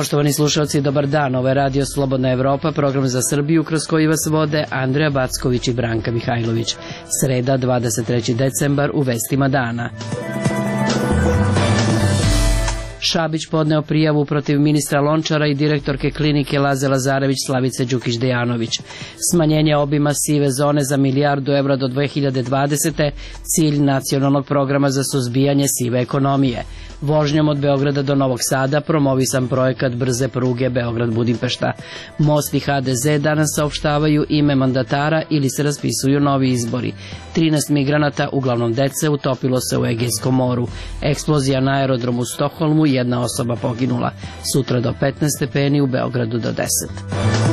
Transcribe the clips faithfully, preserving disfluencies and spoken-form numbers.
Poštovani slušalci, dobar dan. Ovo je Radio Slobodna Evropa, program za Srbiju kroz koji vas vode Andreja Backović i Branka Mihajlović. Sreda, dvadeset treći decembar, u vestima dana. Šabić podneo prijavu protiv ministra Lončara i direktorke klinike Laze Lazarević Slavice Đukić-Dejanović. Smanjenje obima sive zone za milijardu evra do dve hiljade dvadesete. cilj nacionalnog programa za suzbijanje sive ekonomije. Vožnjom od Beograda do Novog Sada promovisan projekat brze pruge Beograd-Budimpešta. Most i ha de ze danas saopštavaju ime mandatara ili se raspisuju novi izbori. trinaest migranata, uglavnom dece, utopilo se u Egejskom moru. Eksplozija na aerodromu u Stokholmu, jedna osoba poginula. Sutra do petnaest stepeni, u Beogradu do deset.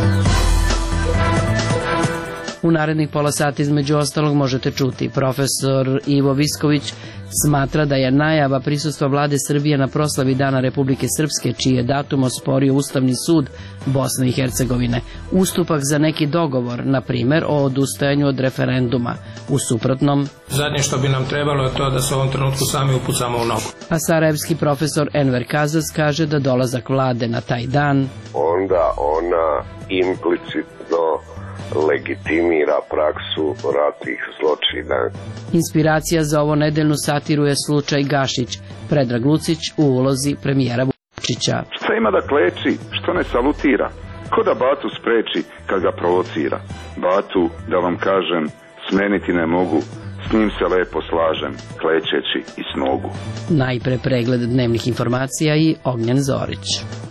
U narednih pola sata između ostalog možete čuti: profesor Ivo Visković smatra da je najava prisustva vlade Srbije na proslavi Dana Republike Srpske, čiji je datum osporio Ustavni sud Bosne i Hercegovine, ustupak za neki dogovor, na primer o odustajanju od referenduma. U suprotnom, zadnje što bi nam trebalo je to da se u ovom trenutku sami upucamo u nogu. A sarajevski profesor Enver Kazas kaže da dolazak vlade na taj dan onda ona implicitno legitimira praksu ratnih zločina. Inspiracija za ovo nedeljnu satiru je slučaj Gašić, Predrag Lucić u ulozi premijera Vučića. Šta ima da kleči, što ne salutira? Ko da Batu spreči kad ga provocira? Batu, da vam kažem, smeniti ne mogu, s njim se lepo slažem, klećeći i s nogu. Najpre pregled dnevnih informacija i Ognjen Zorić.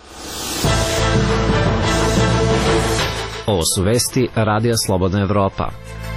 Ovo su vesti Radija Slobodna Evropa.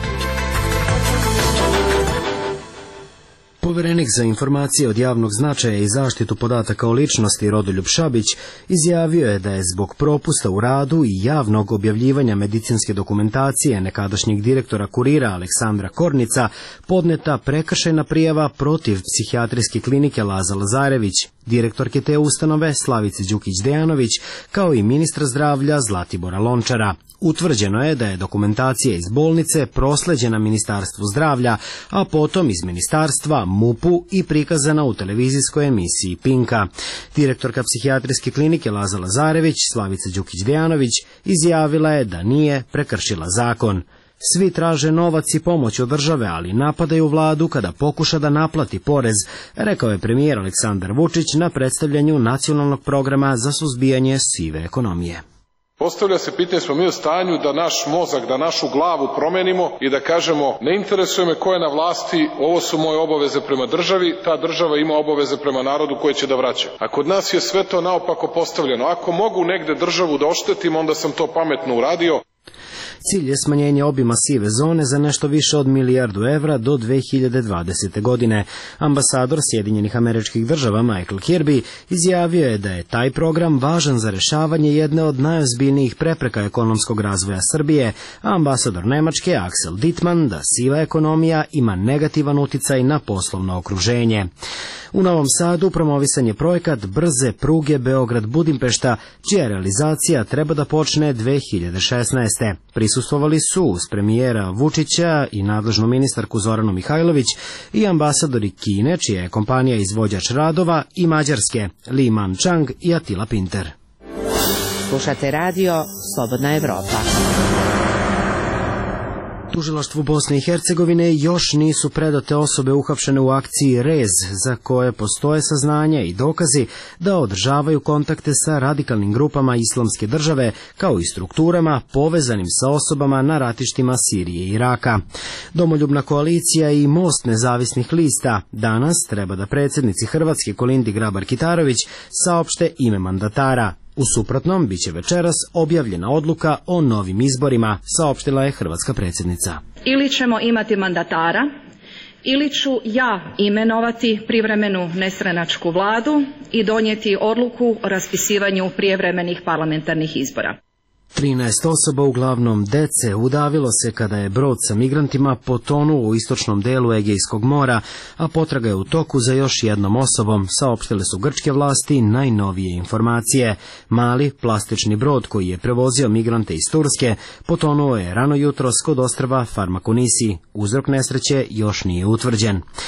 Poverenik za informacije od javnog značaja i zaštitu podataka o ličnosti Rodoljub Šabić izjavio je da je zbog propusta u radu i javnog objavljivanja medicinske dokumentacije nekadašnjeg direktora Kurira Aleksandra Kornica podneta prekršajna prijava protiv psihijatrijske klinike Laza Lazarević, direktorke te ustanove Slavice Đukić-Dejanović, kao i ministra zdravlja Zlatibora Lončara. Utvrđeno je da je dokumentacija iz bolnice prosleđena Ministarstvu zdravlja, a potom iz ministarstva M U P-u i prikazana u televizijskoj emisiji Pinka. Direktorka psihijatrijske klinike Laza Lazarević, Slavica Đukić-Dejanović, izjavila je da nije prekršila zakon. Svi traže novac i pomoć od države, ali napadaju vladu kada pokuša da naplati porez, rekao je premijer Aleksandar Vučić na predstavljanju nacionalnog programa za suzbijanje sive ekonomije. Postavlja se pitanje, smo mi u stanju da naš mozak, da našu glavu promenimo i da kažemo ne interesuje me ko je na vlasti, ovo su moje obaveze prema državi, ta država ima obaveze prema narodu koje će da vraća. A kod nas je sve to naopako postavljeno. Ako mogu negde državu da oštetim, onda sam to pametno uradio. Cilj je smanjenje obima sive zone za nešto više od milijardu evra do dve hiljade dvadesete. godine. Ambasador Sjedinjenih Američkih Država Michael Kirby izjavio je da je taj program važan za rešavanje jedne od najozbiljnijih prepreka ekonomskog razvoja Srbije, a ambasador Nemačke Axel Dittmann da siva ekonomija ima negativan uticaj na poslovno okruženje. U Novom Sadu promovisan je projekat brze pruge Beograd-Budimpešta, čija realizacija treba da počne dve hiljade šesnaeste. Prisustvovali su uz premijera Vučića i nadležnu ministarku Zoranu Mihajlović i ambasadori Kine, čija je kompanija izvođač radova, i Mađarske, Li Man-Chang i Attila Pinter. Slušate radio Slobodna Evropa. Tužilaštvu Bosne i Hercegovine još nisu predate osobe uhapšene u akciji Rez, za koje postoje saznanja i dokazi da održavaju kontakte sa radikalnim grupama Islamske države, kao i strukturama povezanim sa osobama na ratištima Sirije i Iraka. Domoljubna koalicija i Most nezavisnih lista danas treba da predsjednici Hrvatske Kolindi Grabar-Kitarović saopšte ime mandatara. U suprotnom, bit će večeras objavljena odluka o novim izborima, saopštila je hrvatska predsjednica. Ili ćemo imati mandatara, ili ću ja imenovati privremenu nestranačku vladu i donijeti odluku o raspisivanju prijevremenih parlamentarnih izbora. trinaest osoba, uglavnom dece, udavilo se kada je brod sa migrantima potonuo u istočnom delu Egejskog mora, a potraga je u toku za još jednom osobom, saopštile su grčke vlasti najnovije informacije. Mali plastični brod koji je prevozio migrante iz Turske potonuo je rano jutros kod ostrva Farmakonisi. Uzrok nesreće još nije utvrđen.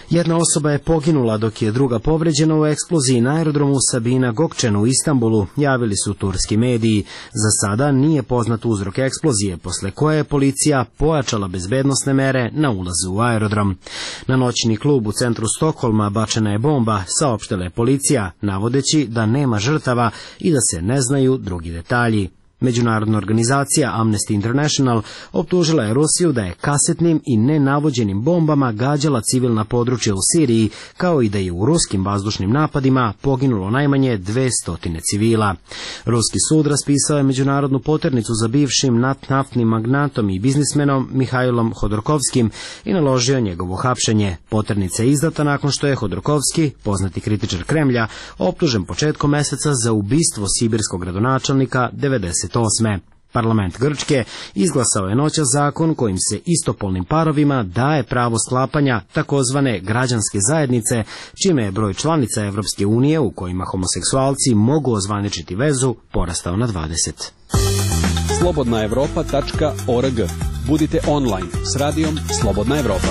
Jedna osoba je poginula dok je druga povređena u eksploziji na aerodromu Sabina Gokčen u Istanbulu, javili su turski mediji. Za sada nije poznat uzrok eksplozije, posle koje je policija pojačala bezbednosne mere na ulazu u aerodrom. Na noćni klub u centru Stokholma bačena je bomba, saopštila je policija, navodeći da nema žrtava i da se ne znaju drugi detalji. Međunarodna organizacija Amnesty International optužila je Rusiju da je kasetnim i nenavođenim bombama gađala civilna područja u Siriji, kao i da je u ruskim vazdušnim napadima poginulo najmanje dvesta civila. Ruski sud raspisao je međunarodnu poternicu za bivšim naftnim magnatom i biznismenom Mihajlom Hodorkovskim i naložio njegovo hapšenje. Poternica je izdata nakon što je Hodorkovski, poznati kritičar Kremlja, optužen početkom meseca za ubistvo sibirskog gradonačelnika devedeset osme. Parlament Grčke izglasao je noćas zakon kojim se istopolnim parovima daje pravo sklapanja takozvane građanske zajednice, čime je broj članica Evropske unije u kojima homoseksualci mogu ozvaničiti vezu porastao na dvadeset. slobodna evropa tačka org. Budite online s radijom Slobodna Evropa.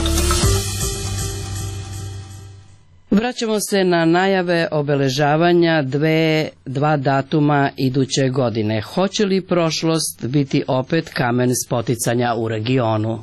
Vraćamo se na najave obeležavanja dve, dva datuma iduće godine. Hoće li prošlost biti opet kamen spoticanja u regionu?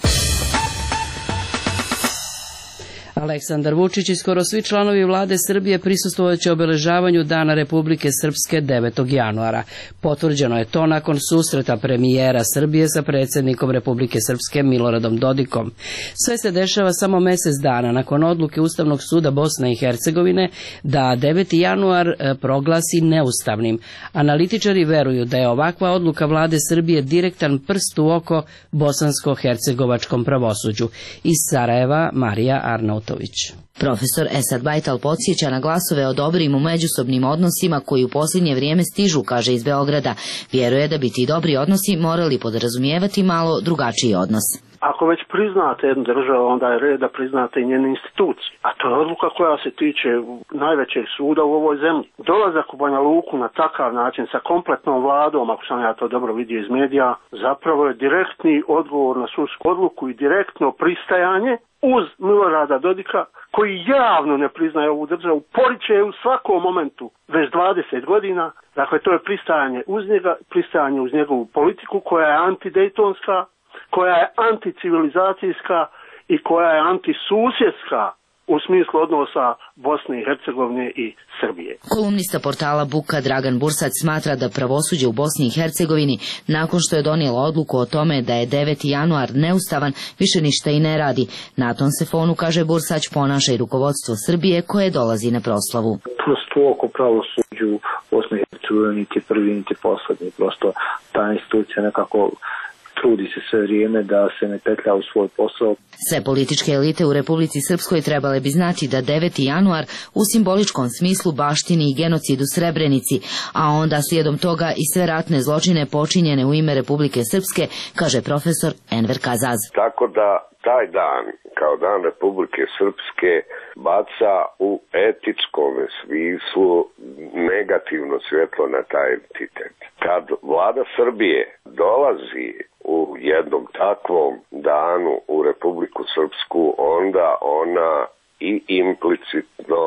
Aleksandar Vučić i skoro svi članovi vlade Srbije prisustvovaće obeležavanju Dana Republike Srpske devetog januara. Potvrđeno je to nakon susreta premijera Srbije sa predsjednikom Republike Srpske Miloradom Dodikom. Sve se dešava samo mesec dana nakon odluke Ustavnog suda Bosne i Hercegovine da deveti januar proglasi neustavnim. Analitičari veruju da je ovakva odluka vlade Srbije direktan prst u oko bosansko-hercegovačkom pravosuđu. Iz Sarajeva Marija Arnautović. Profesor Esad Bajtal podsjeća na glasove o dobrim u međusobnim odnosima koji u posljednje vrijeme stižu, kaže iz Beograda. Vjeruje da bi ti dobri odnosi morali podrazumijevati malo drugačiji odnos. Ako već priznate jednu državu, onda je red da priznate i njene institucije. A to je odluka koja se tiče najvećeg suda u ovoj zemlji. Dolazak u Banja Luku na takav način sa kompletnom vladom, ako sam ja to dobro vidio iz medija, zapravo je direktni odgovor na sudsku odluku i direktno pristajanje uz Milorada Dodika, koji javno ne priznaje ovu državu, poriče je u svakom momentu već dvadeset godina. Dakle, to je pristajanje uz njega, pristajanje uz njegovu politiku koja je antidejtonska, koja je anticivilizacijska i koja je antisusjedska u smislu odnosa Bosne i Hercegovine i Srbije. Kolumnista portala Buka Dragan Bursac smatra da pravosuđe u Bosni i Hercegovini, nakon što je donijelo odluku o tome da je deveti januar neustavan, više ništa i ne radi. Na tom se fonu, kaže Bursać, ponaša i rukovodstvo Srbije koje dolazi na proslavu. Prosto oko pravosuđu u Bosni i Hercegovini niti prvi niti poslednji. Prosto ta institucija nekako trudi se sve vrijeme da se ne petlja u svoj posao. Sve političke elite u Republici Srpskoj trebale bi znati da deveti januar u simboličkom smislu baštini i genocid u Srebrenici, a onda slijedom toga i sve ratne zločine počinjene u ime Republike Srpske, kaže profesor Enver Kazaz. Tako da taj dan, kao dan Republike Srpske, baca u etičkom smislu negativno svjetlo na taj entitet. Kad vlada Srbije dolazi u jednom takvom danu u Republiku Srpsku, onda ona i implicitno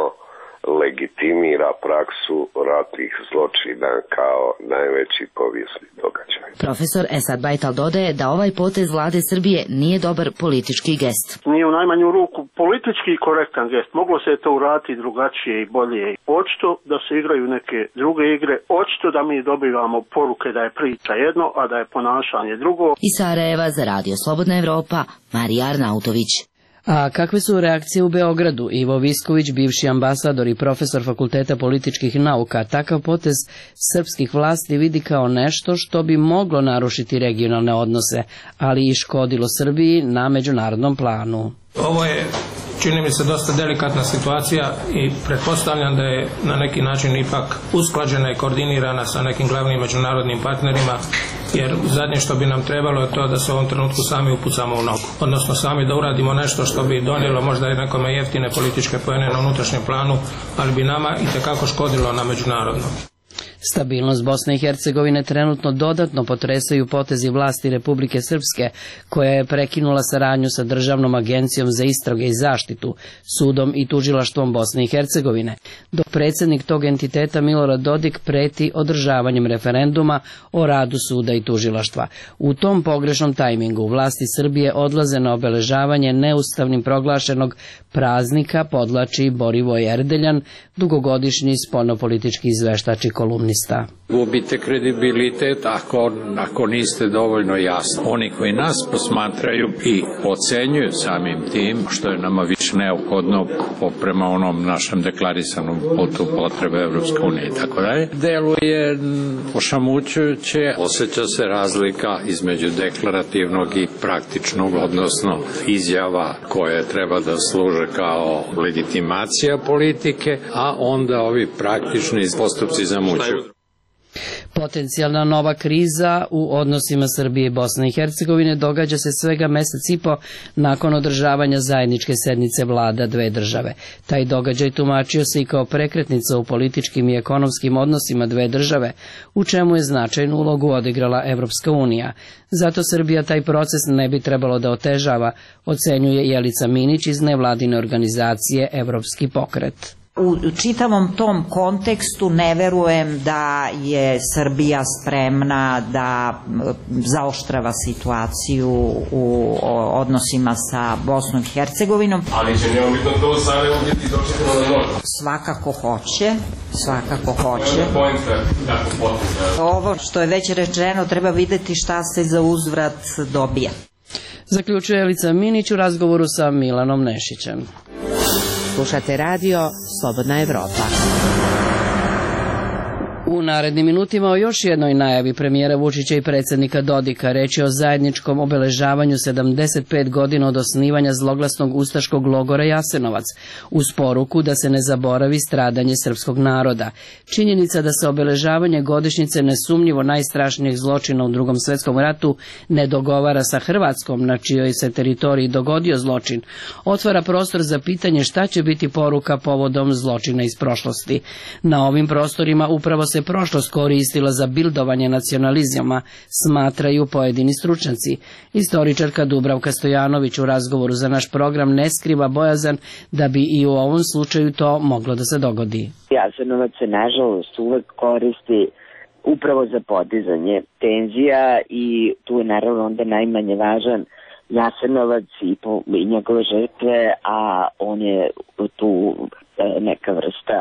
legitimira praksu ratnih zločina kao najveći povijesni događaj. Profesor Esad Bajtal dodaje da ovaj potez vlade Srbije nije dobar politički gest. Nije u najmanju ruku politički korektan gest. Moglo se to uraditi drugačije i bolje. Očito da se igraju neke druge igre, očito da mi dobivamo poruke da je priča jedno, a da je ponašanje drugo. Iz Sarajeva za Radio Slobodna Evropa, Marija Arnautović. A kakve su reakcije u Beogradu? Ivo Visković, bivši ambasador i profesor Fakulteta političkih nauka, takav potez srpskih vlasti vidi kao nešto što bi moglo narušiti regionalne odnose, ali i škodilo Srbiji na međunarodnom planu. Ovo je, čini mi se, dosta delikatna situacija i pretpostavljam da je na neki način ipak usklađena i koordinirana sa nekim glavnim međunarodnim partnerima, jer zadnje što bi nam trebalo je to da se u ovom trenutku sami upucamo u nogu. Odnosno sami da uradimo nešto što bi donijelo možda i nekome jeftine političke poene na unutrašnjem planu, ali bi nama i tekako škodilo na međunarodnom. Stabilnost Bosne i Hercegovine trenutno dodatno potresaju potezi vlasti Republike Srpske, koja je prekinula saradnju sa Državnom agencijom za istrage i zaštitu, sudom i tužilaštvom Bosne i Hercegovine, dok predsjednik tog entiteta Milorad Dodik preti održavanjem referenduma o radu suda i tužilaštva. U tom pogrešnom tajmingu vlasti Srbije odlaze na obeležavanje neustavnim proglašenog praznika, podlači Borivoje Erdeljan, dugogodišnji spoljnopolitički izveštač i kolumnista. Gubite kredibilitet ako, ako niste dovoljno jasni. Oni koji nas posmatraju i ocenjuju samim tim, što je nama više neophodno prema onom našem deklarisanom putu potrebe Evropske unije i tako dalje, deluje ošamućujuće. Osjeća se razlika između deklarativnog i praktičnog, odnosno izjava koje treba da služe kao legitimacija politike, a onda ovi praktični postupci zamućuju. Potencijalna nova kriza u odnosima Srbije i Bosne i Hercegovine događa se svega mesec i po nakon održavanja zajedničke sednice vlada dve države. Taj događaj tumačio se i kao prekretnica u političkim i ekonomskim odnosima dve države, u čemu je značajnu ulogu odigrala Evropska unija. Zato Srbija taj proces ne bi trebalo da otežava, ocenjuje Jelica Minić iz nevladine organizacije Evropski pokret. U čitavom tom kontekstu ne verujem da je Srbija spremna da zaoštrava situaciju u odnosima sa Bosnom i Hercegovinom. Ali će neomitno to same uvjeti dočekano na nož. Svakako hoće, svakako hoće. Ovo što je već rečeno treba videti šta se za uzvrat dobija. Zaključuje Jelica Minić u razgovoru sa Milanom Nešićem. Slušate radio Slobodna Evropa. U narednim minutima o još jednoj najavi premijera Vučića i predsjednika Dodika, reč je o zajedničkom obeležavanju sedamdeset pet godina od osnivanja zloglasnog ustaškog logora Jasenovac, uz poruku da se ne zaboravi stradanje srpskog naroda. Činjenica da se obeležavanje godišnjice nesumnjivo najstrašnijeg zločina u Drugom svjetskom ratu ne dogovara sa Hrvatskom, na čijoj se teritoriji dogodio zločin, otvara prostor za pitanje šta će biti poruka povodom zločina iz prošlosti. Na ovim prostorima upravo se prošlost koristila za bildovanje nacionalizama, smatraju pojedini stručnjaci. Istoričarka Dubravka Stojanović u razgovoru za naš program ne skriva bojazan da bi i u ovom slučaju to moglo da se dogodi. Jasenovac se nažalost uvek koristi upravo za podizanje tenzija i tu je naravno onda najmanje važan Jasenovac i, po, i njegove žrtve, a on je tu neka vrsta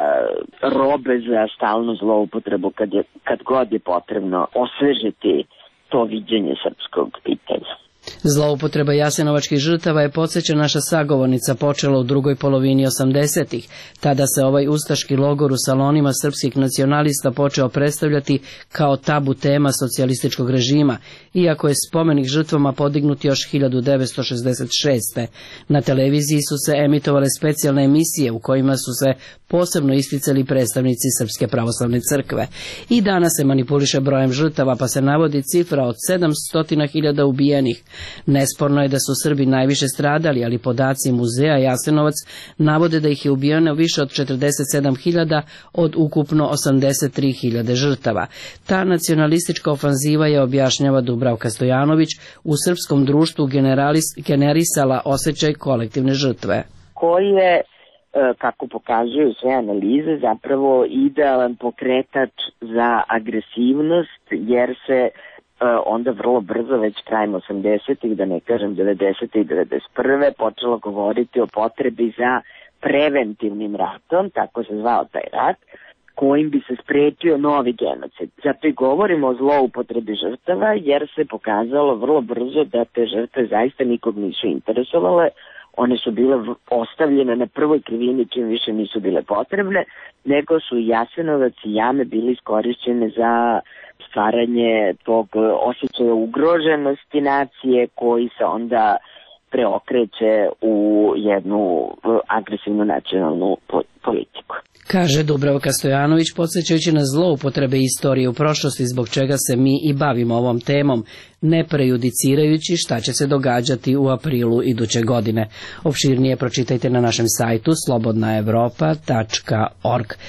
robe za stalnu zloupotrebu kad, je, kad god je potrebno osvežiti to viđenje srpskog pitanja. Zloupotreba jasenovačkih žrtava je, podsjeća naša sagovornica, počela u drugoj polovini osamdesetih. Tada se ovaj ustaški logor u salonima srpskih nacionalista počeo predstavljati kao tabu tema socijalističkog režima, iako je spomenik žrtvama podignut još hiljadu devetsto šezdeset šeste. Na televiziji su se emitovale specijalne emisije u kojima su se posebno isticali predstavnici Srpske pravoslavne crkve. I danas se manipuliše brojem žrtava, pa se navodi cifra od sedamsto hiljada ubijenih. Nesporno je da su Srbi najviše stradali, ali podaci muzeja Jasenovac navode da ih je ubijeno više od četrdeset sedam hiljada od ukupno osamdeset tri hiljade žrtava. Ta nacionalistička ofanziva je, objašnjava Dubravka Stojanović, u srpskom društvu generisala osjećaj kolektivne žrtve. Koji je, kako pokazuju sve analize, zapravo idealan pokretač za agresivnost, jer se onda vrlo brzo, već krajem osamdesetih, da ne kažem devedesetih i devedeset prve počelo govoriti o potrebi za preventivnim ratom, tako se zvao taj rat, kojim bi se sprečio novi genocid. Zato i govorimo o zloupotrebi žrtava, jer se pokazalo vrlo brzo da te žrtve zaista nikog nisu interesovale. One su bile ostavljene na prvoj krivini čim više nisu bile potrebne, nego su Jasenovac i jame bili iskorišćene za stvaranje tog osjećaja ugroženosti nacije, koji se onda preokreće u jednu agresivnu nacionalnu politiku. Kaže Dubravka Stojanović, podsjećajući na zloupotrebe istorije u prošlosti, zbog čega se mi i bavimo ovom temom, ne prejudicirajući šta će se događati u aprilu iduće godine. Opširnije pročitajte na našem sajtu slobodna evropa tačka org.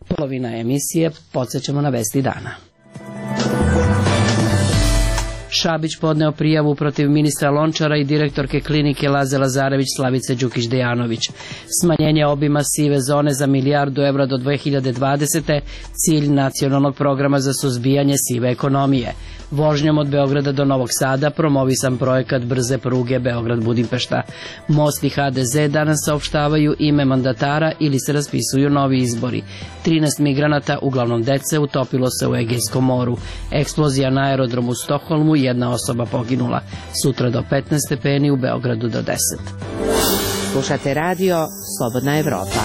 Polovina emisije, podsjećamo na vesti dana. Šabić podneo prijavu protiv ministra Lončara i direktorke klinike Laze Lazarević Slavice Đukić-Dejanović. Smanjenje obima sive zone za milijardu evra do dve hiljade dvadesete. cilj nacionalnog programa za suzbijanje sive ekonomije. Vožnjom od Beograda do Novog Sada promovisan projekat brze pruge Beograd-Budimpešta. Most i ha de ze danas saopštavaju ime mandatara ili se raspisuju novi izbori. trinaest migranata, uglavnom dece, utopilo se u Egejskom moru. Eksplozija na aerodromu u Stokholmu, jedna osoba poginula. Sutra do petnaest stepeni, u Beogradu do deset. Slušate radio Slobodna Evropa.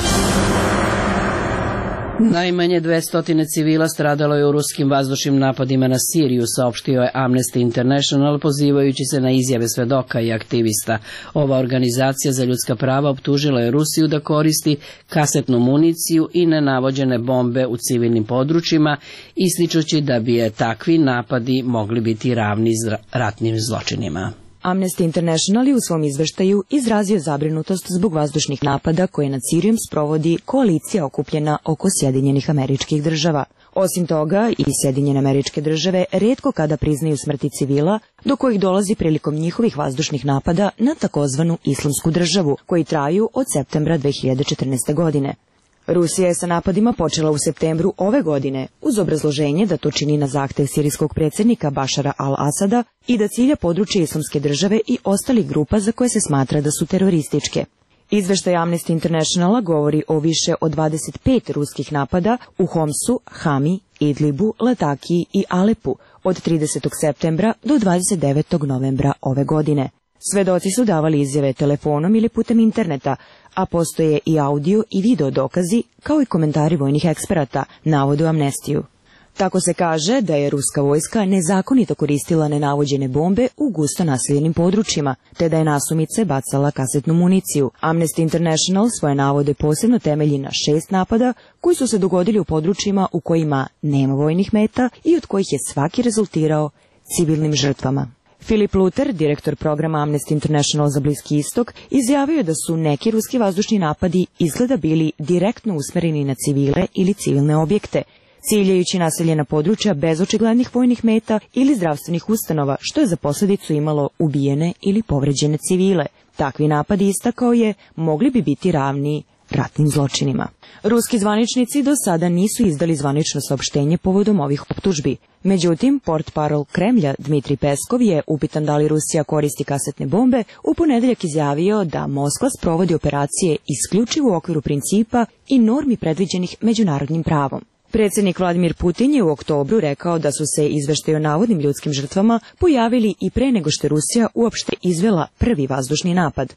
Najmanje dvesta civila stradalo je u ruskim vazdušnim napadima na Siriju, saopštio je Amnesty International, pozivajući se na izjave svedoka i aktivista. Ova organizacija za ljudska prava optužila je Rusiju da koristi kasetnu municiju i nenavođene bombe u civilnim područjima, ističući da bi je takvi napadi mogli biti ravni ratnim zločinima. Amnesty International je u svom izveštaju izrazio zabrinutost zbog vazdušnih napada koje nad Sirijom sprovodi koalicija okupljena oko Sjedinjenih Američkih Država. Osim toga, i Sjedinjene Američke Države rijetko kada priznaju smrti civila, do kojih dolazi prilikom njihovih vazdušnih napada na takozvanu Islamsku državu, koji traju od septembra dve hiljade četrnaeste. godine. Rusija je sa napadima počela u septembru ove godine, uz obrazloženje da to čini na zahtev sirijskog predsjednika Bašara al-Asada i da cilja područje Islamske države i ostalih grupa za koje se smatra da su terorističke. Izveštaj Amnesty Internationala govori o više od dvadeset pet ruskih napada u Homsu, Hami, Idlibu, Latakiji i Alepu od tridesetog septembra do dvadeset devetog novembra ove godine. Svedoci su davali izjave telefonom ili putem interneta, a postoje i audio i video dokazi, kao i komentari vojnih eksperata, navodu Amnestiju. Tako se kaže da je ruska vojska nezakonito koristila nenavođene bombe u gusto naseljenim područjima, te da je nasumice bacala kasetnu municiju. Amnesty International svoje navode posebno temelji na šest napada koji su se dogodili u područjima u kojima nema vojnih meta i od kojih je svaki rezultirao civilnim žrtvama. Filip Luter, direktor programa Amnesty International za Bliski istok, izjavio je da su neki ruski vazdušni napadi izgleda bili direktno usmereni na civile ili civilne objekte, ciljajući naseljena područja bez očiglednih vojnih meta ili zdravstvenih ustanova, što je za posljedicu imalo ubijene ili povređene civile. Takvi napadi, istakao je, mogli bi biti ravni ratnim zločinima. Ruski zvaničnici do sada nisu izdali zvanično saopštenje povodom ovih optužbi. Međutim, portparol Kremlja Dmitrij Peskov je, upitan da li Rusija koristi kasetne bombe, u ponedeljak izjavio da Moskva sprovodi operacije isključivo u okviru principa i normi predviđenih međunarodnim pravom. Predsjednik Vladimir Putin je u oktobru rekao da su se izveštaji o navodnim ljudskim žrtvama pojavili i pre nego što je Rusija uopšte izvela prvi vazdušni napad.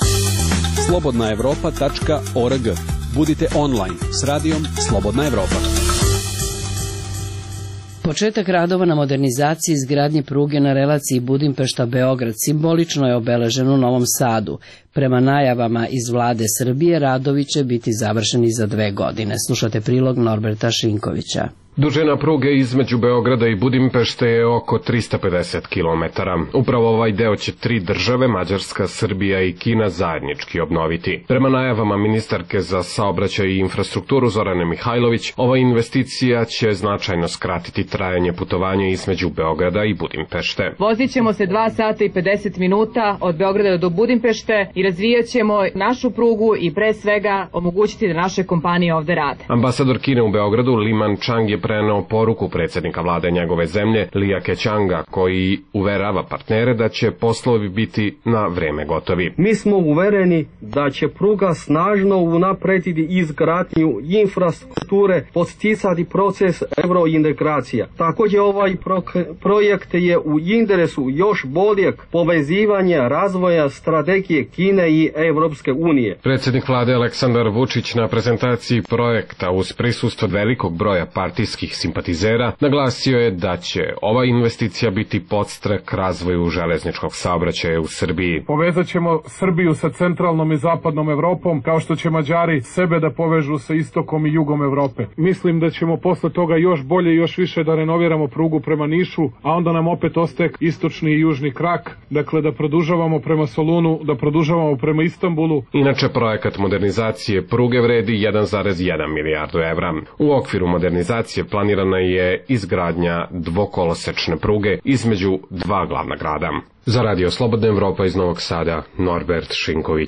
slobodna evropa tačka org. Budite online s radijom Slobodna Evropa. Početak radova na modernizaciji izgradnje pruge na relaciji Budimpešta-Beograd simbolično je obeležen u Novom Sadu. Prema najavama iz vlade Srbije, radovi će biti završeni za dve godine. Slušate prilog Norberta Šinkovića. Dužina pruge između Beograda i Budimpešte je oko trista pedeset kilometara. Upravo ovaj deo će tri države, Mađarska, Srbija i Kina, zajednički obnoviti. Prema najavama ministarke za saobraćaj i infrastrukturu Zorane Mihajlović, ova investicija će značajno skratiti trajanje putovanja između Beograda i Budimpešte. Vozit ćemo se dva sata i pedeset minuta od Beograda do Budimpešte i razvijat ćemo našu prugu i pre svega omogućiti da naše kompanije ovde rade. Ambasador Kine u Beogradu, Liman Chang, je preneo poruku predsjednika vlade njegove zemlje, Lija Kećanga, koji uverava partnere da će poslovi biti na vreme gotovi. Mi smo uvereni da će pruga snažno unaprediti izgradnju infrastrukture, podsticati proces eurointegracija. Također ovaj projekt je u interesu još boljeg povezivanja razvoja strategije Kine i Evropske unije. Predsjednik vlade Aleksandar Vučić na prezentaciji projekta uz prisustvo velikog broja partijskih bliskih simpatizera, naglasio je da će ova investicija biti podstrek razvoju železničkog saobraćaja u Srbiji. Povezat ćemo Srbiju sa centralnom i zapadnom Evropom, kao što će Mađari sebe da povežu sa istokom i jugom Evrope. Mislim da ćemo posle toga još bolje i još više da renoviramo prugu prema Nišu, a onda nam opet ostaje istočni i južni krak, dakle da produžavamo prema Solunu, da produžavamo prema Istanbulu. Inače, projekat modernizacije pruge vredi jedan zarez jedan milijardu evra. U okviru modernizacije planirana je izgradnja dvokolosečne pruge između dva glavna grada. Za Radio Slobodna Evropa iz Novog Sada, Norbert Šinković.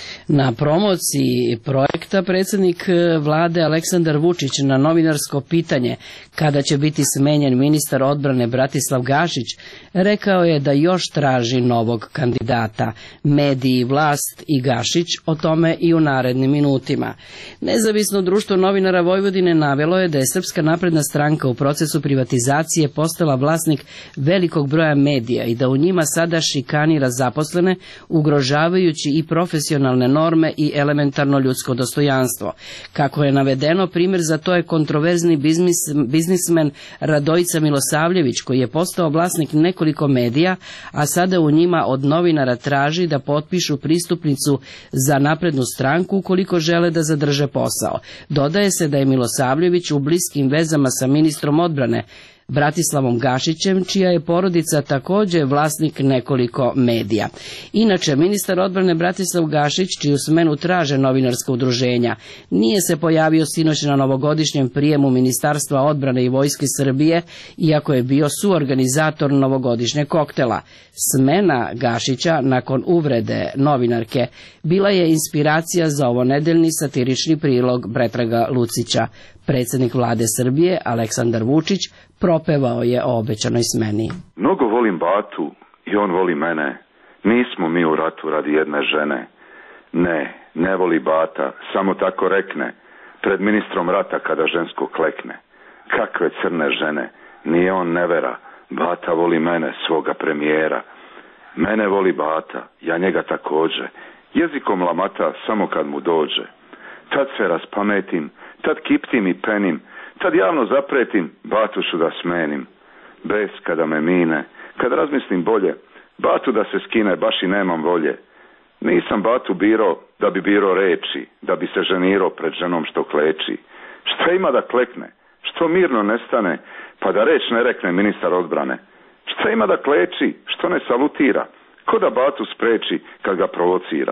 Na promociji projekta predsjednik vlade Aleksandar Vučić na novinarsko pitanje kada će biti smenjen ministar odbrane Bratislav Gašić rekao je da još traži novog kandidata. Mediji, vlast i Gašić o tome i u narednim minutima. Nezavisno društvo novinara Vojvodine navelo je da je Srpska napredna stranka u procesu privatizacije postala vlasnik velikog broja medija i da u njima sada šikanira zaposlene, ugrožavajući i profesionalne norme i elementarno ljudsko dostojanstvo. Kako je navedeno, primjer za to je kontroverzni biznis, biznismen Radojica Milosavljević, koji je postao vlasnik nekoliko medija, a sada u njima od novinara traži da potpišu pristupnicu za naprednu stranku ukoliko žele da zadrže posao. Dodaje se da je Milosavljević u bliskim vezama sa ministrom odbrane Bratislavom Gašićem, čija je porodica također vlasnik nekoliko medija. Inače, ministar odbrane Bratislav Gašić, čiju smenu traže novinarska udruženja, nije se pojavio sinoć na novogodišnjem prijemu Ministarstva odbrane i Vojske Srbije, iako je bio suorganizator novogodišnjeg koktela. Smena Gašića nakon uvrede novinarke bila je inspiracija za ovonedeljni satirični prilog Pretraga Lucića. Predsjednik vlade Srbije, Aleksandar Vučić, propevao je o obećanoj smeni. Mnogo volim Batu i on voli mene. Nismo mi u ratu radi jedne žene. Ne, ne voli Bata, samo tako rekne, pred ministrom rata kada žensko klekne. Kakve crne žene, nije on nevera, Bata voli mene, svoga premijera. Mene voli Bata, ja njega također, jezikom lamata samo kad mu dođe. Tad se raspametim, tad kiptim i penim, tad javno zapretim, Batušu da smenim. Bes kada me mine, kad razmislim bolje, Batu da se skine, baš i nemam volje. Nisam Batu biro da bi biro reči, da bi se ženiro pred ženom što kleči. Šta ima da klekne, što mirno nestane, pa da reč ne rekne ministar odbrane. Šta ima da kleči, što ne salutira, ko da Batu spreči kad ga provocira.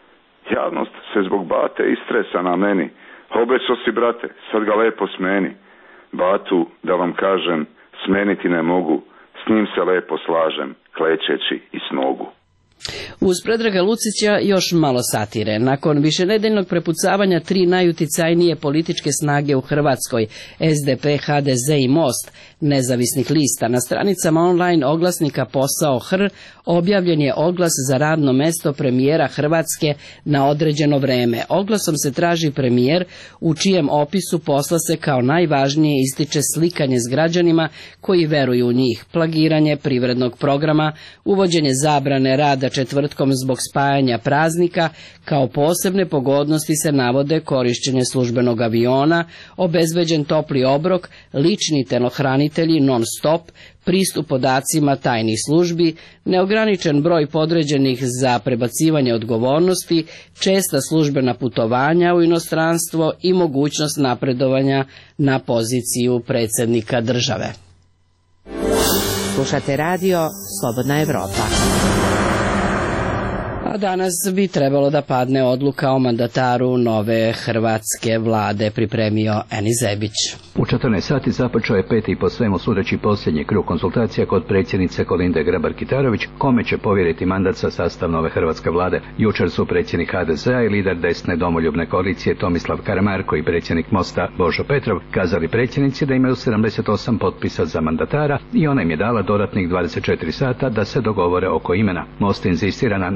Javnost se zbog Bate istresa na meni, obećao si brate, sad ga lepo smeni. Batu, da vam kažem, smeniti ne mogu, s njim se lepo slažem, klečeći i s nogu. Uz Predraga Lucića još malo satire. Nakon višenedeljnog prepucavanja tri najuticajnije političke snage u Hrvatskoj, S D P, H D Z i Most, nezavisnih lista, na stranicama online oglasnika Posao Hr objavljen je oglas za radno mesto premijera Hrvatske na određeno vreme. Oglasom se traži premijer u čijem opisu posla se kao najvažnije ističe slikanje s građanima koji veruju u njih, plagiranje privrednog programa, uvođenje zabrane rada četvrtkom zbog spajanja praznika, kao posebne pogodnosti se navode korišćenje službenog aviona, obezbeđen topli obrok, lični telohranitelji non stop, pristup podacima tajnih službi, neograničen broj podređenih za prebacivanje odgovornosti, česta službena putovanja u inostranstvo i mogućnost napredovanja na poziciju predsjednika države. Slušate radio Slobodna Evropa. A danas bi trebalo da padne odluka o mandataru nove hrvatske vlade, pripremio Eni Zebić. U četrnaest sati započeo je peti po svemu sudeći posljednji krug konsultacija kod predsjednice Kolinde Grabar-Kitarović, kome će povjeriti mandat sa sastav nove hrvatske vlade. Jučer su predsjednik H D Z-a i lider desne domoljubne koalicije Tomislav Karamarko i predsjednik Mosta Božo Petrov kazali predsjednici da imaju sedamdeset osam potpisa za mandatara i ona im je dala dodatnih dvadeset četiri sata da se dogovore oko imena. Most inzistira na nestranačkom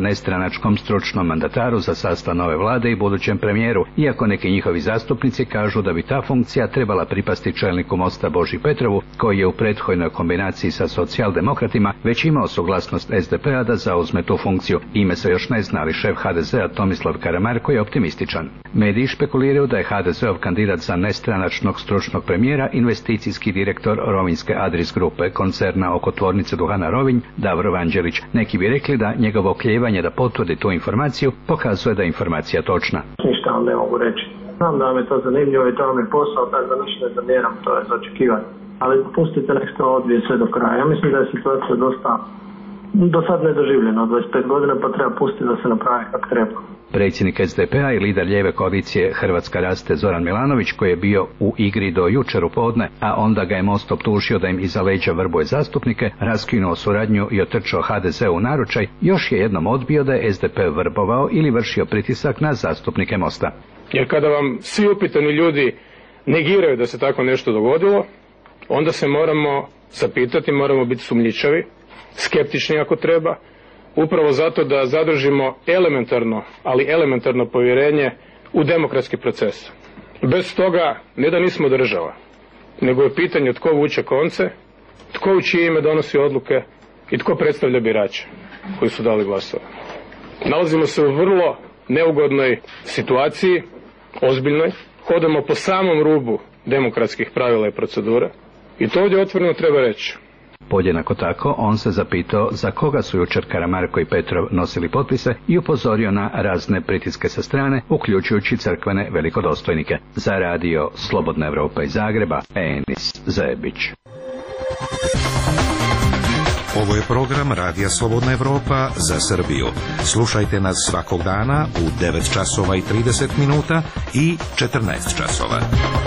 nestranačkom stručnom mandataru za sastav nove vlade i budućem premijeru, iako neki njihovi zastupnici kažu da bi ta funkcija trebala pripasti čelniku Mosta Boži Petrovu, koji je u prethodnoj kombinaciji sa socijaldemokratima već imao suglasnost es de pe a da zauzme tu funkciju. Ime se još ne zna, ali šef ha de ze a Tomislav Karamarko je optimističan. Mediji špekuliraju da je ha de zeov kandidat za nestranačnog stručnog premijera investicijski direktor Rovinjske Adris grupe, koncerna oko tvornice duhana Rovinj, Davor Vanđelić. Neki bi rekli da njegovo oklijevanje da potvrdi tu informaciju pokazuje da je informacija točna. Ništa vam ne mogu reći. Znam da vam je to zanimljivo i to vam je posao, tako da ništa ne zamjeram, to je za očekivanje. Ali pustite nek se odvije sve do kraja. Ja mislim da je situacija dosta do sad nedoživljena, dvadeset pet godina, pa treba pustiti da se napravi kako treba. Predsjednik es de pe a i lider lijeve koalicije Hrvatska raste Zoran Milanović, koji je bio u igri do jučer u podne, a onda ga je Most optužio da im iza leđa vrbuje zastupnike, raskinuo suradnju i otrčao ha de ze u naručaj, još je jednom odbio da je es de pe vrbovao ili vršio pritisak na zastupnike Mosta. Jer kada vam svi upitani ljudi negiraju da se tako nešto dogodilo, onda se moramo zapitati, moramo biti sumnjičavi, skeptični ako treba, upravo zato da zadržimo elementarno, ali elementarno povjerenje u demokratski proces. Bez toga ne da nismo država, nego je pitanje tko vuče konce, tko u čije ime donosi odluke i tko predstavlja birače koji su dali glasove. Nalazimo se u vrlo neugodnoj situaciji, ozbiljnoj, hodamo po samom rubu demokratskih pravila i procedura i to ovdje otvoreno treba reći. Podjednako tako, on se zapitao za koga su jučer Karamarko i Petrov nosili potpise i upozorio na razne pritiske sa strane, uključujući crkvene velikodostojnike. Za radio Slobodna Evropa iz Zagreba, Enis Zebić. Ovo je program Radija Slobodna Evropa za Srbiju. Slušajte nas svakog dana u devet časova i trideset minuta i četrnaest časova.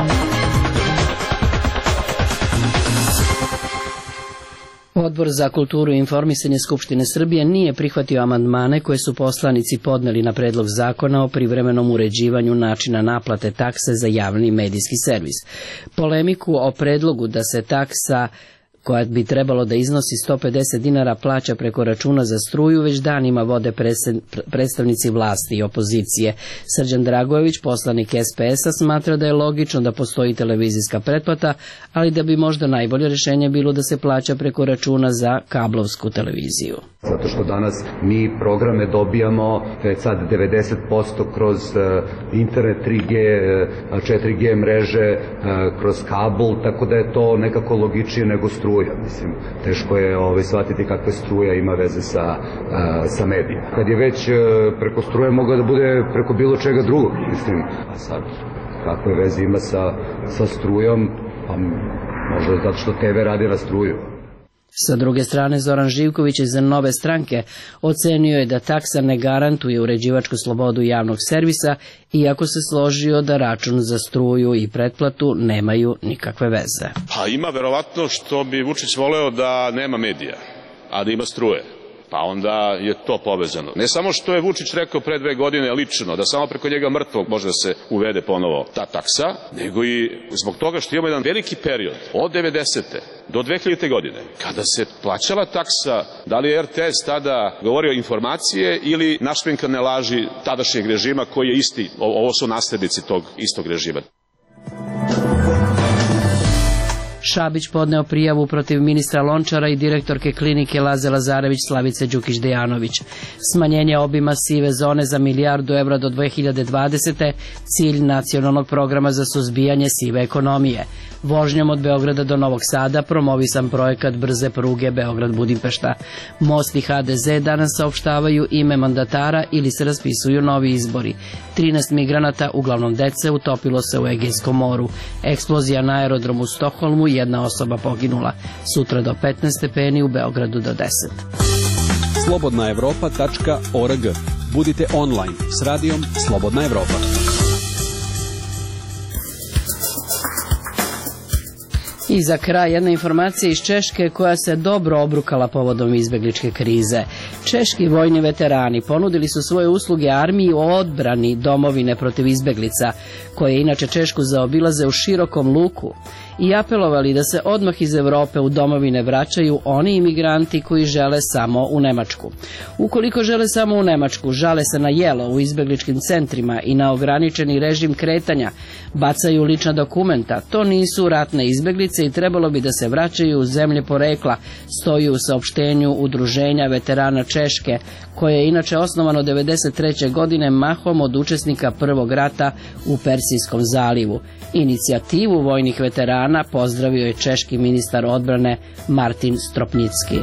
Odbor za kulturu i informisanje Skupštine Srbije nije prihvatio amandmane koje su poslanici podneli na predlog zakona o privremenom uređivanju načina naplate takse za javni medijski servis. Polemiku o predlogu da se taksa koja bi trebalo da iznosi sto pedeset dinara plaća preko računa za struju već danima vode predstavnici vlasti i opozicije. Srđan Dragojević, poslanik es pe es a, smatra da je logično da postoji televizijska pretplata, ali da bi možda najbolje rješenje bilo da se plaća preko računa za kablovsku televiziju. Zato što danas mi programe dobijamo već sad devedeset posto kroz internet tri G, četiri G mreže, kroz kabel, tako da je to nekako logičnije nego struja. Mislim, teško je ovaj, shvatiti kakve struja ima veze sa, a, sa medijima. Kad je već a, preko struje mogao da bude preko bilo čega drugog, mislim, a sad kakve veze ima sa, sa strujom, pa možda zato što te ve radi na struju. Sa druge strane, Zoran Živković iz Nove stranke ocenio je da taksa ne garantuje uređivačku slobodu javnog servisa, iako se složio da račun za struju i pretplatu nemaju nikakve veze. Pa ima verovatno što bi Vučić voleo da nema medija, a da ima struje. Pa onda je to povezano. Ne samo što je Vučić rekao pre dve godine lično, da samo preko njega mrtvog može da se uvede ponovo ta taksa, nego i zbog toga što imamo jedan veliki period od devedesete do dve hiljadite godine, kada se plaćala taksa, da li je er te es tada govorio informacije ili našminkane laži tadašnjeg režima koji je isti, ovo su naslednici tog istog režima. Šabić podneo prijavu protiv ministra Lončara i direktorke klinike Laze Lazarević Slavice Đukić-Dejanović. Smanjenje obima sive zone za milijardu evra do dve hiljade dvadesete. cilj nacionalnog programa za suzbijanje sive ekonomije. Vožnjom od Beograda do Novog Sada promovisan projekat brze pruge Beograd-Budimpešta. Most i ha de ze danas saopštavaju ime mandatara ili se raspisuju novi izbori. trinaest migranata, uglavnom dece, utopilo se u Egejskom moru. Eksplozija na aerodromu u Stokholmu, jedna osoba poginula. Sutra do petnaest stepeni, u Beogradu do deset. slobodna evropa tačka org. Budite online s radijom Slobodna Evropa. I za kraj jedna informacija iz Češke koja se dobro obrukala povodom izbegličke krize. Češki vojni veterani ponudili su svoje usluge armiji u odbrani domovine protiv izbeglica, koje inače Češku zaobilaze u širokom luku. i apelovali da se odmah iz Evrope u domovine vraćaju oni imigranti koji žele samo u Nemačku. Ukoliko žele samo u Nemačku, žale se na jelo u izbegličkim centrima i na ograničeni režim kretanja, bacaju lična dokumenta, to nisu ratne izbeglice i trebalo bi da se vraćaju u zemlje porekla, stoji u saopštenju Udruženja veterana Češke, koje je inače osnovano devedeset treće godine mahom od učesnika Prvog rata u Persijskom zalivu. Inicijativu vojnih veterana pozdravio je češki ministar odbrane Martin Stropnicki.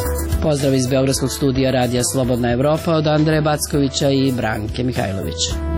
Pozdrav iz Beogradskog studija Radija Slobodna Evropa od Andreja Backovića i Branke Mihajlović.